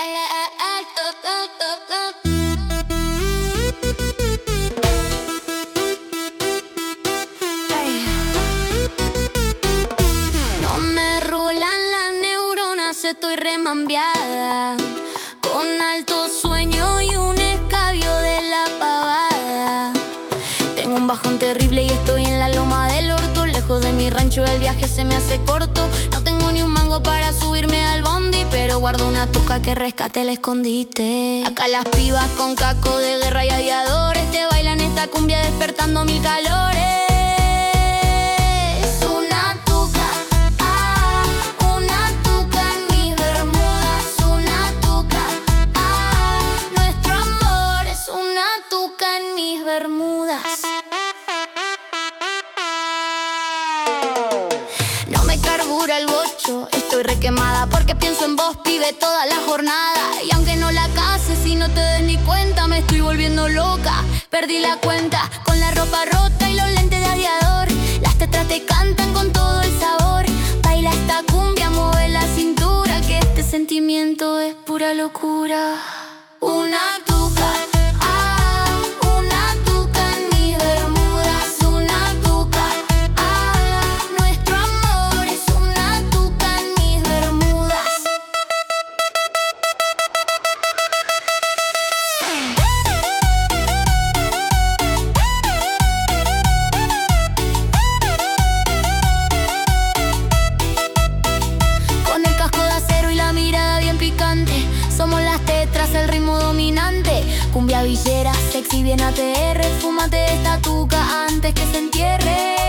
No me rulan las neuronas, estoy remambiada, con alto sueño y un escabio de la pavada. Tengo un bajón terrible y estoy en la loma del orto. Lejos de mi rancho el viaje se me hace corto. No tengo ni un mango para subirme al bondi, pero guardo una tuca que rescate el escondite. Acá las pibas con caco de guerra y aviadores te bailan esta cumbia despertando mil calores. Una tuca, una tuca en mis bermudas. Una tuca, nuestro amor es una tuca en mis bermudas. No me carbura el bocho, estoy requemada porque pienso en vos, pibe, toda la jornada. Y aunque no la cases y no te des ni cuenta, me estoy volviendo loca. Perdí la cuenta con la ropa rota y los lentes de aviador. Las tetras te cantan con todo el sabor. Baila esta cumbia, mueve la cintura, que este sentimiento es pura locura. Una tuca, una tuca en mis bermudas. Una tuca, nuestro amor es una tuca en mis bermudas. Con el casco de acero y la mirada bien picante, somos las tetras, el ritmo dominante. Cumbia villera, sexy, bien ATR. Fúmate esta tuca antes que se entierre.